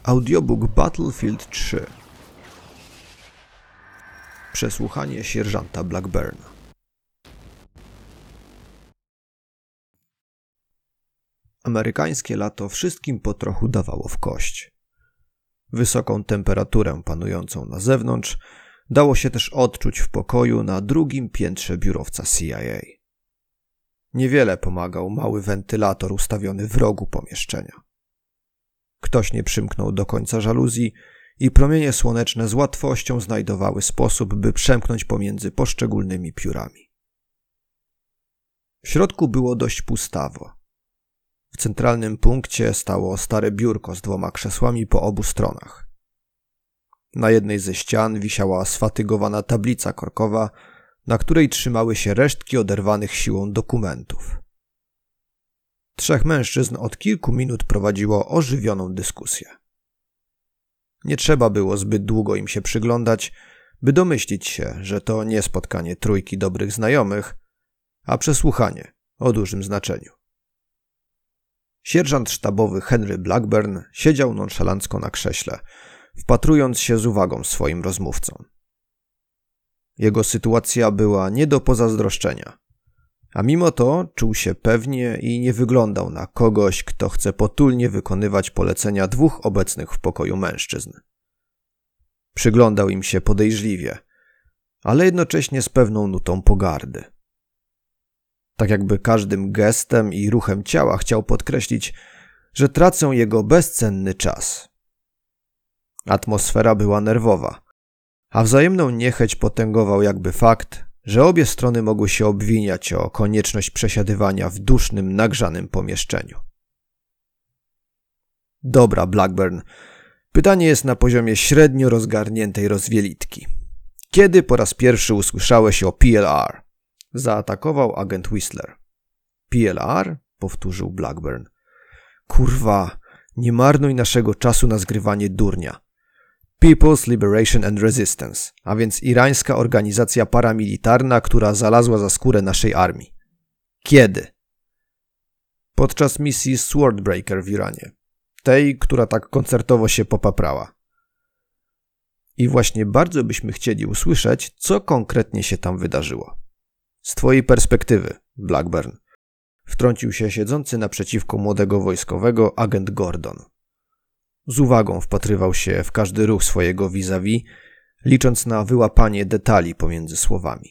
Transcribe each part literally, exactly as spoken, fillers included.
Audiobook Battlefield trzy. Przesłuchanie sierżanta Blackburna. Amerykańskie lato wszystkim po trochu dawało w kość. Wysoką temperaturę panującą na zewnątrz dało się też odczuć w pokoju na drugim piętrze biurowca C I A. Niewiele pomagał mały wentylator ustawiony w rogu pomieszczenia. Ktoś nie przymknął do końca żaluzji i promienie słoneczne z łatwością znajdowały sposób, by przemknąć pomiędzy poszczególnymi piórami. W środku było dość pustawo. W centralnym punkcie stało stare biurko z dwoma krzesłami po obu stronach. Na jednej ze ścian wisiała sfatygowana tablica korkowa, na której trzymały się resztki oderwanych siłą dokumentów. Trzech mężczyzn od kilku minut prowadziło ożywioną dyskusję. Nie trzeba było zbyt długo im się przyglądać, by domyślić się, że to nie spotkanie trójki dobrych znajomych, a przesłuchanie o dużym znaczeniu. Sierżant sztabowy Henry Blackburn siedział nonszalancko na krześle, wpatrując się z uwagą swoim rozmówcom. Jego sytuacja była nie do pozazdroszczenia, a mimo to czuł się pewnie i nie wyglądał na kogoś, kto chce potulnie wykonywać polecenia dwóch obecnych w pokoju mężczyzn. Przyglądał im się podejrzliwie, ale jednocześnie z pewną nutą pogardy. Tak jakby każdym gestem i ruchem ciała chciał podkreślić, że tracą jego bezcenny czas. Atmosfera była nerwowa, a wzajemną niechęć potęgował jakby fakt, że obie strony mogły się obwiniać o konieczność przesiadywania w dusznym, nagrzanym pomieszczeniu. Dobra, Blackburn, pytanie jest na poziomie średnio rozgarniętej rozwielitki. Kiedy po raz pierwszy usłyszałeś o P L R? Zaatakował agent Whistler. P L R? Powtórzył Blackburn. Kurwa, nie marnuj naszego czasu na zgrywanie durnia. People's Liberation and Resistance, a więc irańska organizacja paramilitarna, która zalazła za skórę naszej armii. Kiedy? Podczas misji Swordbreaker w Iranie. Tej, która tak koncertowo się popaprała. I właśnie bardzo byśmy chcieli usłyszeć, co konkretnie się tam wydarzyło. Z twojej perspektywy, Blackburn. Wtrącił się siedzący naprzeciwko młodego wojskowego agent Gordon. Z uwagą wpatrywał się w każdy ruch swojego vis-a-vis, licząc na wyłapanie detali pomiędzy słowami.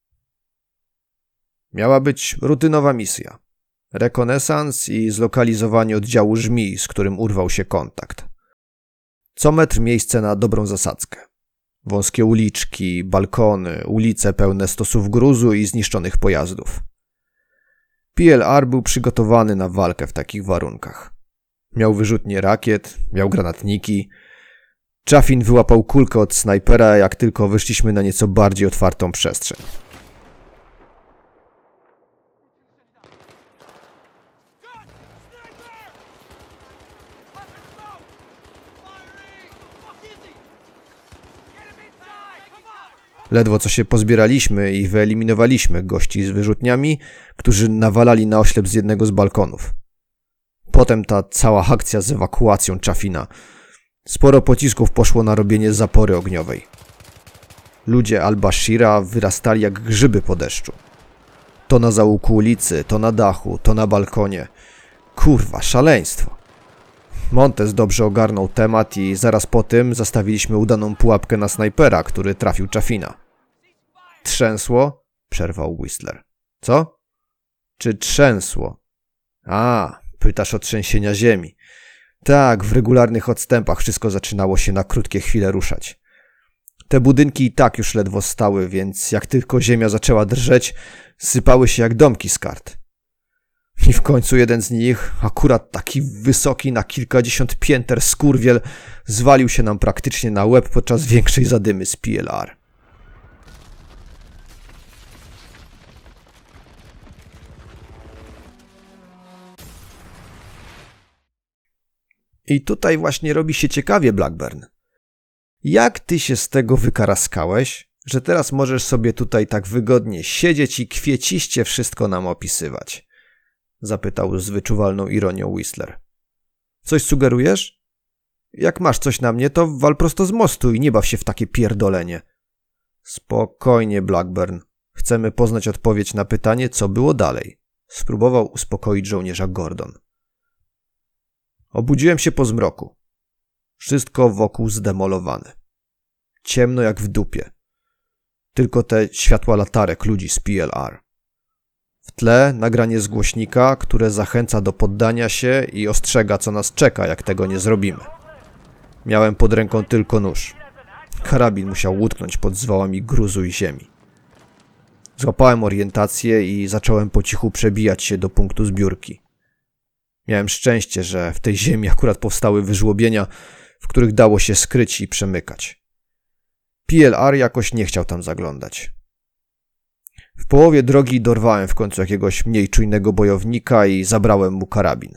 Miała być rutynowa misja. Rekonesans i zlokalizowanie oddziału żmij, z którym urwał się kontakt. Co metr miejsce na dobrą zasadzkę. Wąskie uliczki, balkony, ulice pełne stosów gruzu i zniszczonych pojazdów. P L R był przygotowany na walkę w takich warunkach. Miał wyrzutnie rakiet, miał granatniki. Chaffin wyłapał kulkę od snajpera, jak tylko wyszliśmy na nieco bardziej otwartą przestrzeń. Ledwo co się pozbieraliśmy i wyeliminowaliśmy gości z wyrzutniami, którzy nawalali na oślep z jednego z balkonów. Potem ta cała akcja z ewakuacją Chaffina. Sporo pocisków poszło na robienie zapory ogniowej. Ludzie Al-Bashira wyrastali jak grzyby po deszczu. To na zaułku ulicy, to na dachu, to na balkonie. Kurwa, szaleństwo. Montes dobrze ogarnął temat i zaraz po tym zastawiliśmy udaną pułapkę na snajpera, który trafił Chaffina. Trzęsło? Przerwał Whistler. Co? Czy trzęsło? A, pytasz o trzęsienia ziemi. Tak, w regularnych odstępach wszystko zaczynało się na krótkie chwile ruszać. Te budynki i tak już ledwo stały, więc jak tylko ziemia zaczęła drżeć, sypały się jak domki z kart. I w końcu jeden z nich, akurat taki wysoki na kilkadziesiąt pięter skurwiel, zwalił się nam praktycznie na łeb podczas większej zadymy z P L R. I tutaj właśnie robi się ciekawie, Blackburn. Jak ty się z tego wykaraskałeś, że teraz możesz sobie tutaj tak wygodnie siedzieć i kwieciście wszystko nam opisywać? Zapytał z wyczuwalną ironią Whistler. Coś sugerujesz? Jak masz coś na mnie, to wal prosto z mostu i nie baw się w takie pierdolenie. Spokojnie, Blackburn. Chcemy poznać odpowiedź na pytanie, co było dalej. Spróbował uspokoić żołnierza Gordon. Obudziłem się po zmroku. Wszystko wokół zdemolowane. Ciemno jak w dupie. Tylko te światła latarek ludzi z P L R. W tle nagranie z głośnika, które zachęca do poddania się i ostrzega, co nas czeka, jak tego nie zrobimy. Miałem pod ręką tylko nóż. Karabin musiał utknąć pod zwałami gruzu i ziemi. Złapałem orientację i zacząłem po cichu przebijać się do punktu zbiórki. Miałem szczęście, że w tej ziemi akurat powstały wyżłobienia, w których dało się skryć i przemykać. P L R jakoś nie chciał tam zaglądać. W połowie drogi dorwałem w końcu jakiegoś mniej czujnego bojownika i zabrałem mu karabin.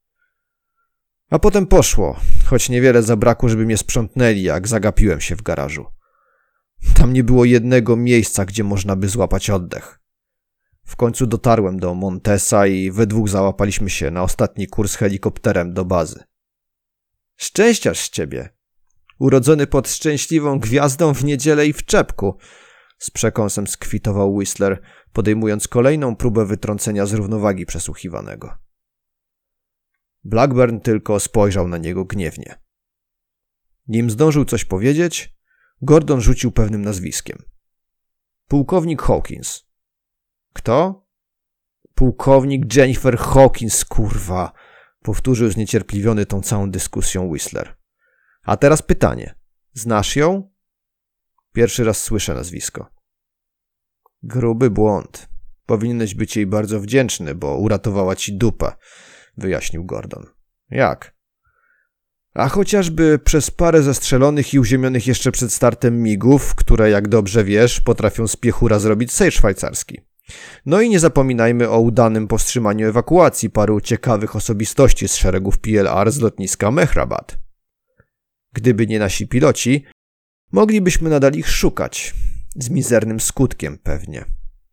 A potem poszło, choć niewiele zabrakło, żeby mnie sprzątnęli, jak zagapiłem się w garażu. Tam nie było jednego miejsca, gdzie można by złapać oddech. W końcu dotarłem do Montesa i we dwóch załapaliśmy się na ostatni kurs helikopterem do bazy. Szczęściarz z ciebie. Urodzony pod szczęśliwą gwiazdą w niedzielę i w czepku. Z przekąsem skwitował Whistler, podejmując kolejną próbę wytrącenia z równowagi przesłuchiwanego. Blackburn tylko spojrzał na niego gniewnie. Nim zdążył coś powiedzieć, Gordon rzucił pewnym nazwiskiem. Pułkownik Hawkins. Kto? Pułkownik Jennifer Hawkins, kurwa, powtórzył zniecierpliwiony tą całą dyskusją Whistler. A teraz pytanie. Znasz ją? Pierwszy raz słyszę nazwisko. Gruby błąd. Powinieneś być jej bardzo wdzięczny, bo uratowała ci dupę, wyjaśnił Gordon. Jak? A chociażby przez parę zestrzelonych i uziemionych jeszcze przed startem migów, które, jak dobrze wiesz, potrafią z piechura zrobić sejr szwajcarski. No i nie zapominajmy o udanym powstrzymaniu ewakuacji paru ciekawych osobistości z szeregów P L R z lotniska Mehrabad. Gdyby nie nasi piloci, moglibyśmy nadal ich szukać. Z mizernym skutkiem pewnie.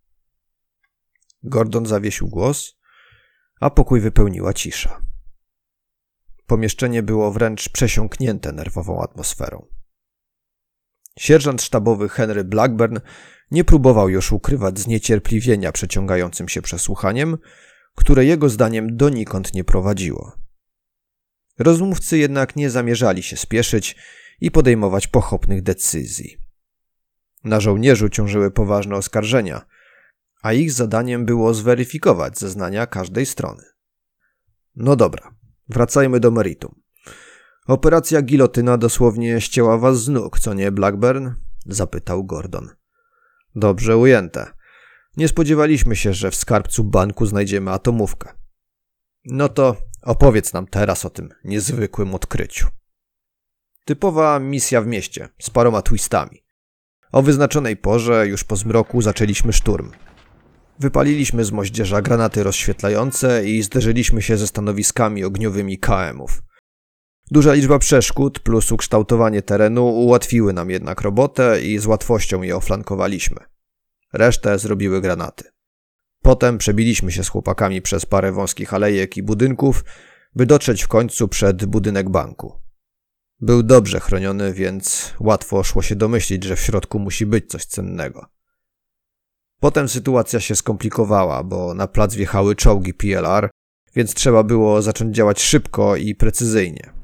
Gordon zawiesił głos, a pokój wypełniła cisza. Pomieszczenie było wręcz przesiąknięte nerwową atmosferą. Sierżant sztabowy Henry Blackburn nie próbował już ukrywać zniecierpliwienia przeciągającym się przesłuchaniem, które jego zdaniem donikąd nie prowadziło. Rozmówcy jednak nie zamierzali się spieszyć i podejmować pochopnych decyzji. Na żołnierzu ciążyły poważne oskarżenia, a ich zadaniem było zweryfikować zeznania każdej strony. No dobra, wracajmy do meritum. Operacja gilotyna dosłownie ścięła was z nóg, co nie, Blackburn? Zapytał Gordon. Dobrze ujęte. Nie spodziewaliśmy się, że w skarbcu banku znajdziemy atomówkę. No to opowiedz nam teraz o tym niezwykłym odkryciu. Typowa misja w mieście, z paroma twistami. O wyznaczonej porze, już po zmroku, zaczęliśmy szturm. Wypaliliśmy z moździerza granaty rozświetlające i zderzyliśmy się ze stanowiskami ogniowymi K M-ów. Duża liczba przeszkód plus ukształtowanie terenu ułatwiły nam jednak robotę i z łatwością je oflankowaliśmy. Resztę zrobiły granaty. Potem przebiliśmy się z chłopakami przez parę wąskich alejek i budynków, by dotrzeć w końcu przed budynek banku. Był dobrze chroniony, więc łatwo szło się domyślić, że w środku musi być coś cennego. Potem sytuacja się skomplikowała, bo na plac wjechały czołgi P L R, więc trzeba było zacząć działać szybko i precyzyjnie.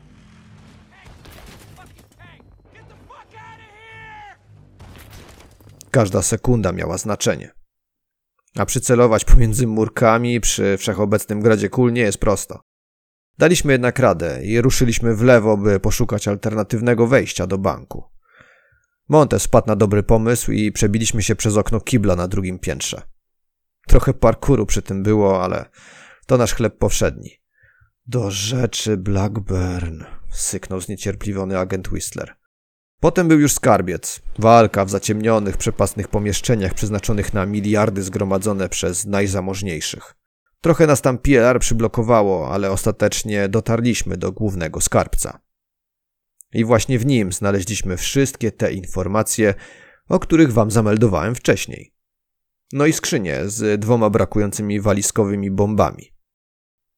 Każda sekunda miała znaczenie. A przycelować pomiędzy murkami przy wszechobecnym gradzie kul nie jest prosto. Daliśmy jednak radę i ruszyliśmy w lewo, by poszukać alternatywnego wejścia do banku. Montes wpadł na dobry pomysł i przebiliśmy się przez okno kibla na drugim piętrze. Trochę parkouru przy tym było, ale to nasz chleb powszedni. Do rzeczy, Blackburn, syknął zniecierpliwiony agent Whistler. Potem był już skarbiec. Walka w zaciemnionych, przepastnych pomieszczeniach przeznaczonych na miliardy zgromadzone przez najzamożniejszych. Trochę nas tam P L R przyblokowało, ale ostatecznie dotarliśmy do głównego skarbca. I właśnie w nim znaleźliśmy wszystkie te informacje, o których wam zameldowałem wcześniej. No i skrzynię z dwoma brakującymi walizkowymi bombami.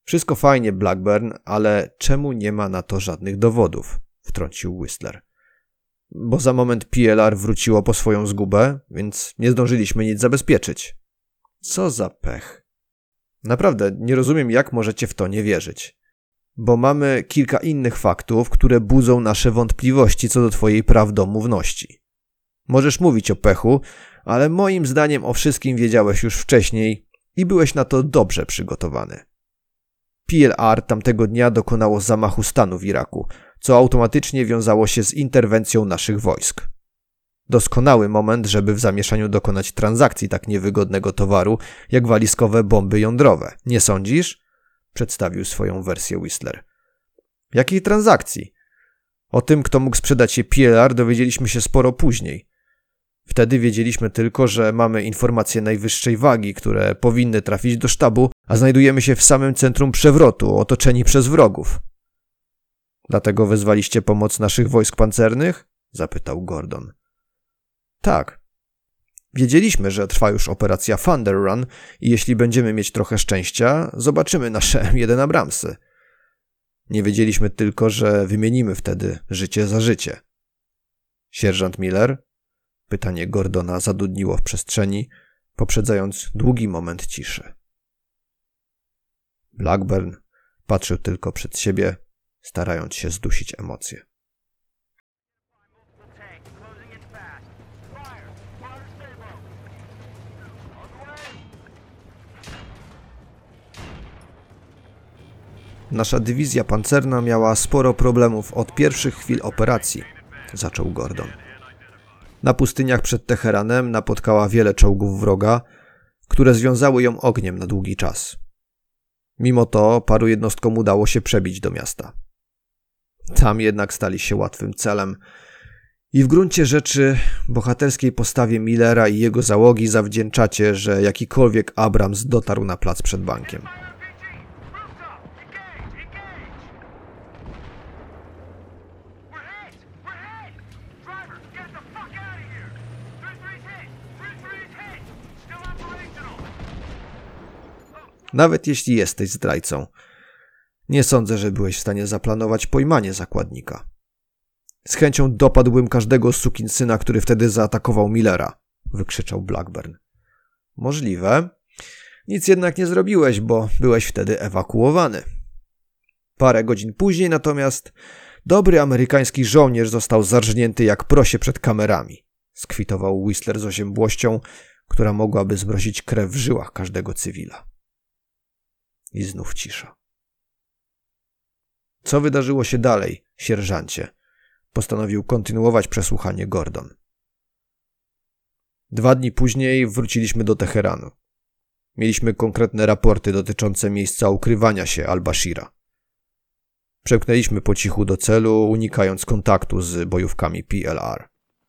Wszystko fajnie, Blackburn, ale czemu nie ma na to żadnych dowodów? Wtrącił Whistler. Bo za moment P L R wróciło po swoją zgubę, więc nie zdążyliśmy nic zabezpieczyć. Co za pech. Naprawdę, nie rozumiem, jak możecie w to nie wierzyć. Bo mamy kilka innych faktów, które budzą nasze wątpliwości co do twojej prawdomówności. Możesz mówić o pechu, ale moim zdaniem o wszystkim wiedziałeś już wcześniej i byłeś na to dobrze przygotowany. P L R tamtego dnia dokonało zamachu stanu w Iraku, co automatycznie wiązało się z interwencją naszych wojsk. Doskonały moment, żeby w zamieszaniu dokonać transakcji tak niewygodnego towaru, jak walizkowe bomby jądrowe. Nie sądzisz? Przedstawił swoją wersję Whistler. Jakiej transakcji? O tym, kto mógł sprzedać je P L R, dowiedzieliśmy się sporo później. Wtedy wiedzieliśmy tylko, że mamy informacje najwyższej wagi, które powinny trafić do sztabu, a znajdujemy się w samym centrum przewrotu, otoczeni przez wrogów. Dlatego wezwaliście pomoc naszych wojsk pancernych? Zapytał Gordon. Tak. Wiedzieliśmy, że trwa już operacja Thunder Run i jeśli będziemy mieć trochę szczęścia, zobaczymy nasze M jeden Abramsy. Nie wiedzieliśmy tylko, że wymienimy wtedy życie za życie. Sierżant Miller? Pytanie Gordona zadudniło w przestrzeni, poprzedzając długi moment ciszy. Blackburn patrzył tylko przed siebie, starając się zdusić emocje. Nasza dywizja pancerna miała sporo problemów od pierwszych chwil operacji, zaczął Gordon. Na pustyniach przed Teheranem napotkała wiele czołgów wroga, które związały ją ogniem na długi czas. Mimo to paru jednostkom udało się przebić do miasta. Tam jednak stali się łatwym celem i w gruncie rzeczy bohaterskiej postawie Millera i jego załogi zawdzięczacie, że jakikolwiek Abrams dotarł na plac przed bankiem. Nawet jeśli jesteś zdrajcą, nie sądzę, że byłeś w stanie zaplanować pojmanie zakładnika. Z chęcią dopadłbym każdego sukinsyna, który wtedy zaatakował Millera, wykrzyczał Blackburn. Możliwe. Nic jednak nie zrobiłeś, bo byłeś wtedy ewakuowany. Parę godzin później natomiast dobry amerykański żołnierz został zarżnięty jak prosie przed kamerami, skwitował Whistler z oziębłością, która mogłaby zmrozić krew w żyłach każdego cywila. I znów cisza. Co wydarzyło się dalej, sierżancie? Postanowił kontynuować przesłuchanie Gordon. Dwa dni później wróciliśmy do Teheranu. Mieliśmy konkretne raporty dotyczące miejsca ukrywania się al-Bashira. Przemknęliśmy po cichu do celu, unikając kontaktu z bojówkami P L R.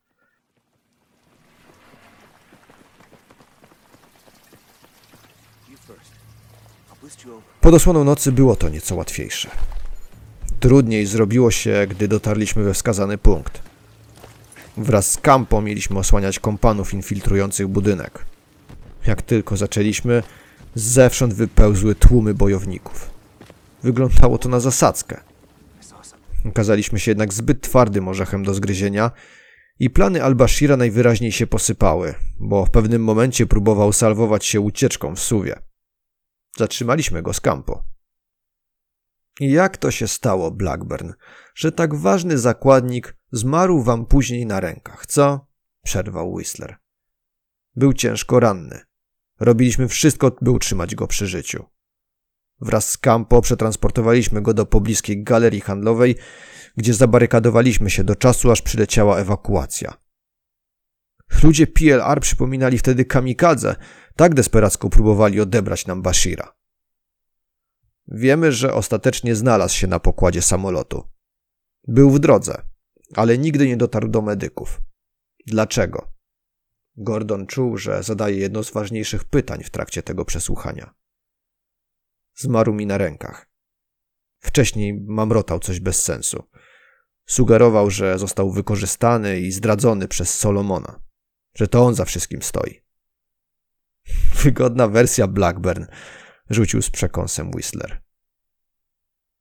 Pod osłoną nocy było to nieco łatwiejsze. Trudniej zrobiło się, gdy dotarliśmy we wskazany punkt. Wraz z Campo mieliśmy osłaniać kompanów infiltrujących budynek. Jak tylko zaczęliśmy, zewsząd wypełzły tłumy bojowników. Wyglądało to na zasadzkę. Okazaliśmy się jednak zbyt twardym orzechem do zgryzienia i plany al-Bashira najwyraźniej się posypały, bo w pewnym momencie próbował salwować się ucieczką w suwie. Zatrzymaliśmy go z Campo. I jak to się stało, Blackburn, że tak ważny zakładnik zmarł wam później na rękach, co? Przerwał Whistler. Był ciężko ranny. Robiliśmy wszystko, by utrzymać go przy życiu. Wraz z Campo przetransportowaliśmy go do pobliskiej galerii handlowej, gdzie zabarykadowaliśmy się do czasu, aż przyleciała ewakuacja. Ludzie P L R przypominali wtedy kamikadze, tak desperacko próbowali odebrać nam Bashira. Wiemy, że ostatecznie znalazł się na pokładzie samolotu. Był w drodze, ale nigdy nie dotarł do medyków. Dlaczego? Gordon czuł, że zadaje jedno z ważniejszych pytań w trakcie tego przesłuchania. Zmarł mi na rękach. Wcześniej mamrotał coś bez sensu. Sugerował, że został wykorzystany i zdradzony przez Solomona. Że to on za wszystkim stoi. Wygodna wersja, Blackburn, rzucił z przekąsem Whistler.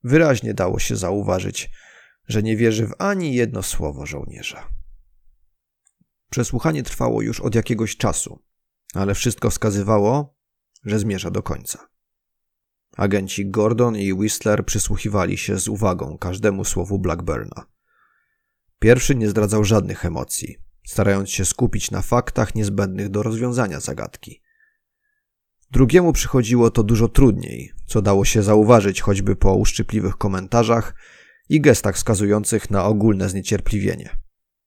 Wyraźnie dało się zauważyć, że nie wierzy w ani jedno słowo żołnierza. Przesłuchanie trwało już od jakiegoś czasu, ale wszystko wskazywało, że zmierza do końca. Agenci Gordon i Whistler przysłuchiwali się z uwagą każdemu słowu Blackburna. Pierwszy nie zdradzał żadnych emocji, starając się skupić na faktach niezbędnych do rozwiązania zagadki. Drugiemu przychodziło to dużo trudniej, co dało się zauważyć choćby po uszczypliwych komentarzach i gestach wskazujących na ogólne zniecierpliwienie.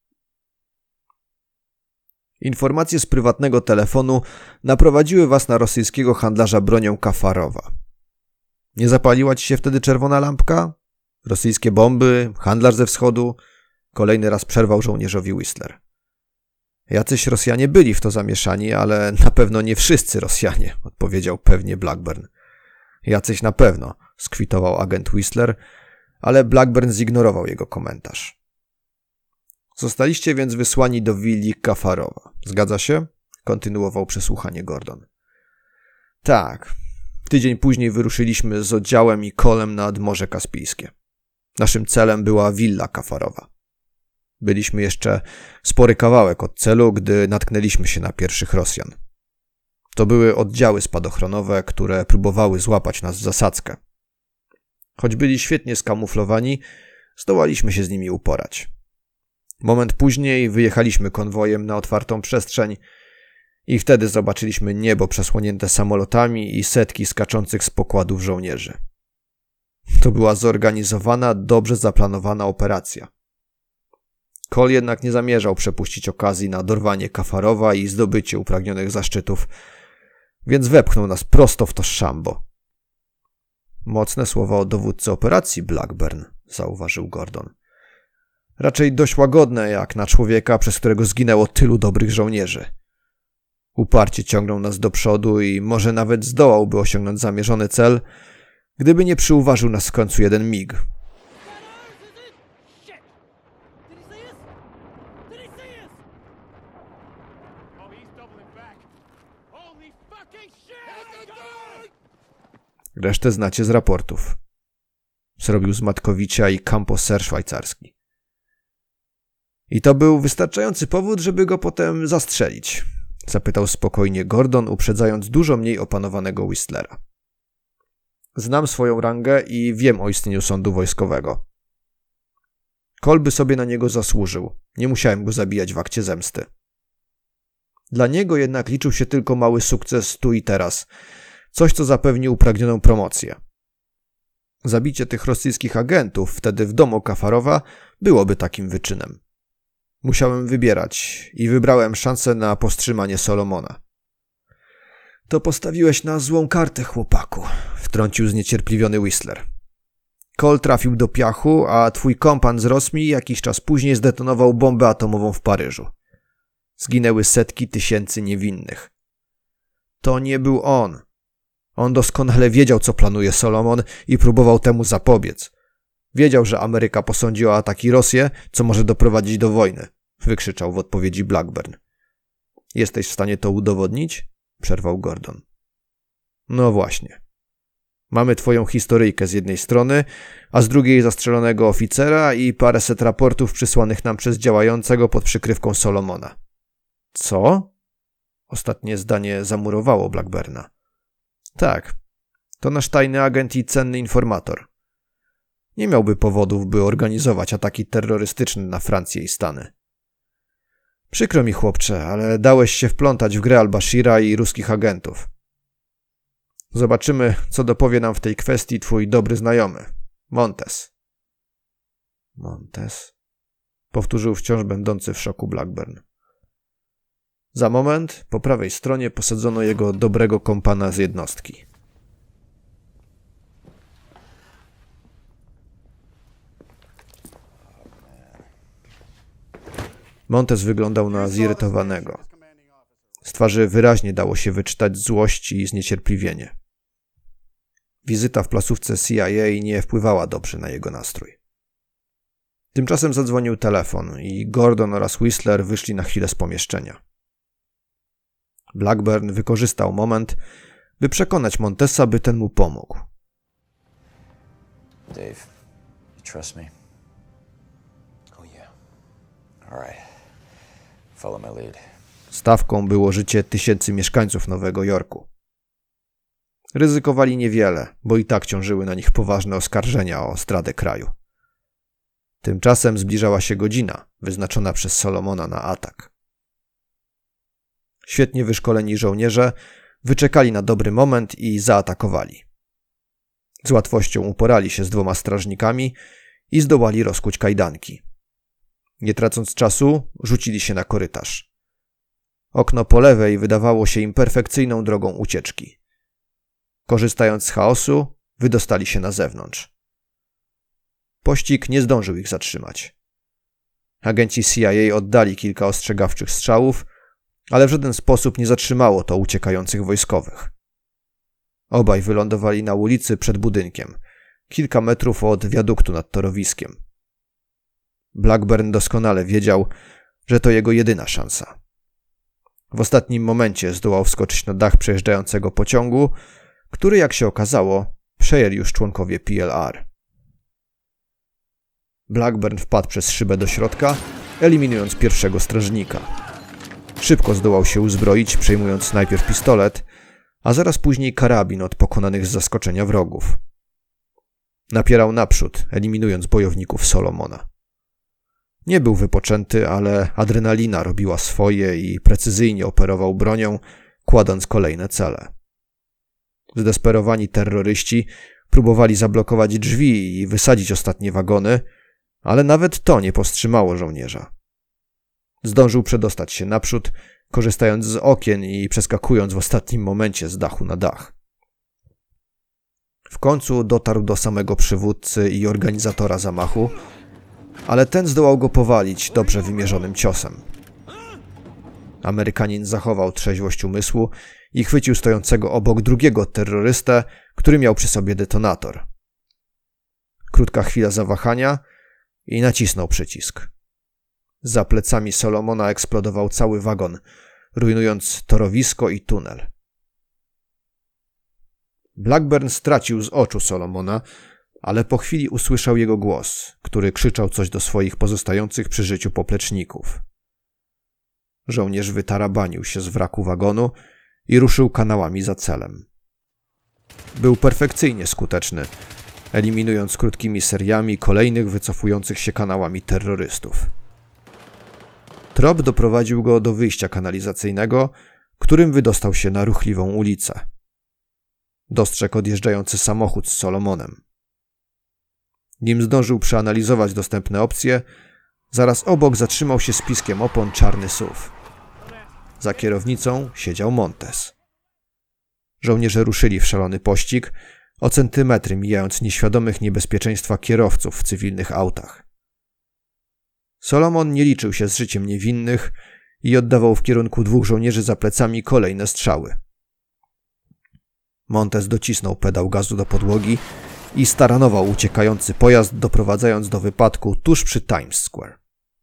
Informacje z prywatnego telefonu naprowadziły was na rosyjskiego handlarza bronią Kafarowa. Nie zapaliła ci się wtedy czerwona lampka? Rosyjskie bomby, handlarz ze wschodu? Kolejny raz przerwał żołnierzowi Whistler. Jacyś Rosjanie byli w to zamieszani, ale na pewno nie wszyscy Rosjanie, odpowiedział pewnie Blackburn. Jacyś na pewno, skwitował agent Whistler, ale Blackburn zignorował jego komentarz. Zostaliście więc wysłani do willi Kafarowa. Zgadza się? Kontynuował przesłuchanie Gordon. Tak. Tydzień później wyruszyliśmy z oddziałem i kolem nad Morze Kaspijskie. Naszym celem była willa Kafarowa. Byliśmy jeszcze spory kawałek od celu, gdy natknęliśmy się na pierwszych Rosjan. To były oddziały spadochronowe, które próbowały złapać nas w zasadzkę. Choć byli świetnie skamuflowani, zdołaliśmy się z nimi uporać. Moment później wyjechaliśmy konwojem na otwartą przestrzeń i wtedy zobaczyliśmy niebo przesłonięte samolotami i setki skaczących z pokładów żołnierzy. To była zorganizowana, dobrze zaplanowana operacja. Cole jednak nie zamierzał przepuścić okazji na dorwanie Kafarowa i zdobycie upragnionych zaszczytów, więc wepchnął nas prosto w to szambo. Mocne słowa o dowódcy operacji, Blackburn, zauważył Gordon. Raczej dość łagodne jak na człowieka, przez którego zginęło tylu dobrych żołnierzy. Uparcie ciągnął nas do przodu i może nawet zdołałby osiągnąć zamierzony cel, gdyby nie przyuważył nas w końcu jeden mig. Resztę znacie z raportów. Zrobił z Matkowicia i Campo Ser szwajcarski. I to był wystarczający powód, żeby go potem zastrzelić, zapytał spokojnie Gordon, uprzedzając dużo mniej opanowanego Whistlera. Znam swoją rangę i wiem o istnieniu sądu wojskowego. Cole by sobie na niego zasłużył. Nie musiałem go zabijać w akcie zemsty. Dla niego jednak liczył się tylko mały sukces tu i teraz. Coś, co zapewni upragnioną promocję. Zabicie tych rosyjskich agentów wtedy w domu Kafarowa byłoby takim wyczynem. Musiałem wybierać i wybrałem szansę na powstrzymanie Solomona. To postawiłeś na złą kartę, chłopaku, wtrącił zniecierpliwiony Whistler. Cole trafił do piachu, a twój kompan z Rosmi jakiś czas później zdetonował bombę atomową w Paryżu. Zginęły setki tysięcy niewinnych. To nie był on. On doskonale wiedział, co planuje Solomon i próbował temu zapobiec. Wiedział, że Ameryka posądzi o ataki Rosję, co może doprowadzić do wojny, wykrzyczał w odpowiedzi Blackburn. Jesteś w stanie to udowodnić? Przerwał Gordon. No właśnie. Mamy twoją historyjkę z jednej strony, a z drugiej zastrzelonego oficera i paręset raportów przysłanych nam przez działającego pod przykrywką Solomona. Co? Ostatnie zdanie zamurowało Blackburna. Tak, to nasz tajny agent i cenny informator. Nie miałby powodów, by organizować ataki terrorystyczne na Francję i Stany. Przykro mi, chłopcze, ale dałeś się wplątać w grę al-Bashira i ruskich agentów. Zobaczymy, co dopowie nam w tej kwestii twój dobry znajomy, Montes. Montes? Powtórzył wciąż będący w szoku Blackburn. Za moment po prawej stronie posadzono jego dobrego kompana z jednostki. Montes wyglądał na zirytowanego. Z twarzy wyraźnie dało się wyczytać złość i zniecierpliwienie. Wizyta w placówce C I A nie wpływała dobrze na jego nastrój. Tymczasem zadzwonił telefon i Gordon oraz Whistler wyszli na chwilę z pomieszczenia. Blackburn wykorzystał moment, by przekonać Montesa, by ten mu pomógł. Dave, you trust me? Oh yeah. All right. Follow my lead. Stawką było życie tysięcy mieszkańców Nowego Jorku. Ryzykowali niewiele, bo i tak ciążyły na nich poważne oskarżenia o zdradę kraju. Tymczasem zbliżała się godzina, wyznaczona przez Solomona na atak. Świetnie wyszkoleni żołnierze wyczekali na dobry moment i zaatakowali. Z łatwością uporali się z dwoma strażnikami i zdołali rozkuć kajdanki. Nie tracąc czasu, rzucili się na korytarz. Okno po lewej wydawało się im perfekcyjną drogą ucieczki. Korzystając z chaosu, wydostali się na zewnątrz. Pościg nie zdążył ich zatrzymać. Agenci C I A oddali kilka ostrzegawczych strzałów, ale w żaden sposób nie zatrzymało to uciekających wojskowych. Obaj wylądowali na ulicy przed budynkiem, kilka metrów od wiaduktu nad torowiskiem. Blackburn doskonale wiedział, że to jego jedyna szansa. W ostatnim momencie zdołał wskoczyć na dach przejeżdżającego pociągu, który, jak się okazało, przejęli już członkowie P L R. Blackburn wpadł przez szybę do środka, eliminując pierwszego strażnika. Szybko zdołał się uzbroić, przejmując najpierw pistolet, a zaraz później karabin od pokonanych z zaskoczenia wrogów. Napierał naprzód, eliminując bojowników Solomona. Nie był wypoczęty, ale adrenalina robiła swoje i precyzyjnie operował bronią, kładąc kolejne cele. Zdesperowani terroryści próbowali zablokować drzwi i wysadzić ostatnie wagony, ale nawet to nie powstrzymało żołnierza. Zdążył przedostać się naprzód, korzystając z okien i przeskakując w ostatnim momencie z dachu na dach. W końcu dotarł do samego przywódcy i organizatora zamachu, ale ten zdołał go powalić dobrze wymierzonym ciosem. Amerykanin zachował trzeźwość umysłu i chwycił stojącego obok drugiego terrorystę, który miał przy sobie detonator. Krótka chwila zawahania i nacisnął przycisk. Za plecami Solomona eksplodował cały wagon, rujnując torowisko i tunel. Blackburn stracił z oczu Solomona, ale po chwili usłyszał jego głos, który krzyczał coś do swoich pozostających przy życiu popleczników. Żołnierz wytarabanił się z wraku wagonu i ruszył kanałami za celem. Był perfekcyjnie skuteczny, eliminując krótkimi seriami kolejnych wycofujących się kanałami terrorystów. Trop doprowadził go do wyjścia kanalizacyjnego, którym wydostał się na ruchliwą ulicę. Dostrzegł odjeżdżający samochód z Solomonem. Nim zdążył przeanalizować dostępne opcje, zaraz obok zatrzymał się z piskiem opon czarny S U V. Za kierownicą siedział Montez. Żołnierze ruszyli w szalony pościg, o centymetry mijając nieświadomych niebezpieczeństwa kierowców w cywilnych autach. Solomon nie liczył się z życiem niewinnych i oddawał w kierunku dwóch żołnierzy za plecami kolejne strzały. Montez docisnął pedał gazu do podłogi i staranował uciekający pojazd, doprowadzając do wypadku tuż przy Times Square.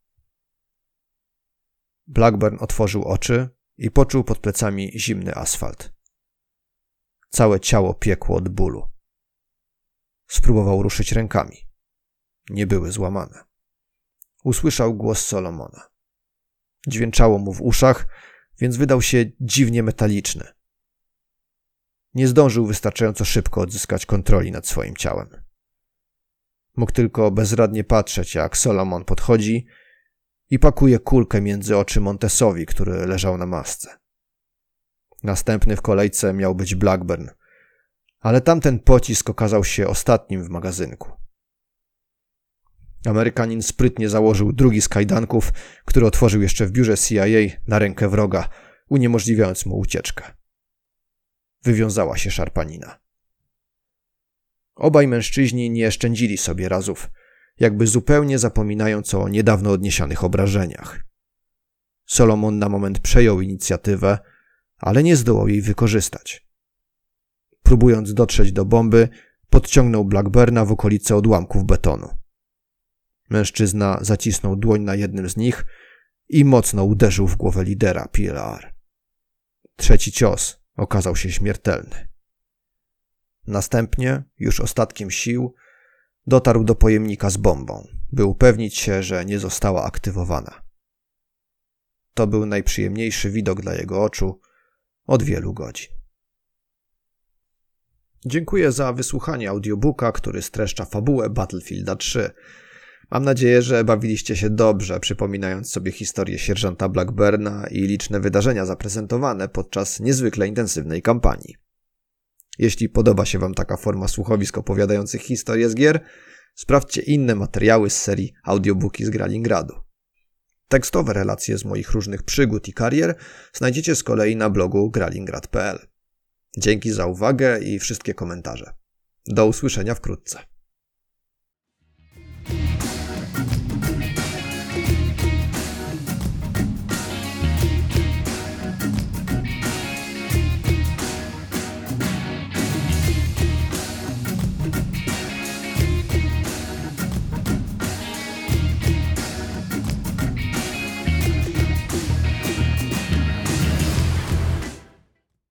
Blackburn otworzył oczy i poczuł pod plecami zimny asfalt. Całe ciało piekło od bólu. Spróbował ruszyć rękami. Nie były złamane. Usłyszał głos Solomona. Dźwięczało mu w uszach, więc wydał się dziwnie metaliczny. Nie zdążył wystarczająco szybko odzyskać kontroli nad swoim ciałem. Mógł tylko bezradnie patrzeć, jak Solomon podchodzi i pakuje kulkę między oczy Montesowi, który leżał na masce. Następny w kolejce miał być Blackburn, ale tamten pocisk okazał się ostatnim w magazynku. Amerykanin sprytnie założył drugi z kajdanków, który otworzył jeszcze w biurze C I A na rękę wroga, uniemożliwiając mu ucieczkę. Wywiązała się szarpanina. Obaj mężczyźni nie szczędzili sobie razów, jakby zupełnie zapominając o niedawno odniesionych obrażeniach. Solomon na moment przejął inicjatywę, ale nie zdołał jej wykorzystać. Próbując dotrzeć do bomby, podciągnął Blackburna w okolice odłamków betonu. Mężczyzna zacisnął dłoń na jednym z nich i mocno uderzył w głowę lidera P L R. Trzeci cios okazał się śmiertelny. Następnie, już ostatkiem sił, dotarł do pojemnika z bombą, by upewnić się, że nie została aktywowana. To był najprzyjemniejszy widok dla jego oczu od wielu godzin. Dziękuję za wysłuchanie audiobooka, który streszcza fabułę Battlefielda trzy. Mam nadzieję, że bawiliście się dobrze, przypominając sobie historię sierżanta Blackburna i liczne wydarzenia zaprezentowane podczas niezwykle intensywnej kampanii. Jeśli podoba się Wam taka forma słuchowisk opowiadających historię z gier, sprawdźcie inne materiały z serii Audiobooki z Gralingradu. Tekstowe relacje z moich różnych przygód i karier znajdziecie z kolei na blogu gralingrad kropka p l. Dzięki za uwagę i wszystkie komentarze. Do usłyszenia wkrótce.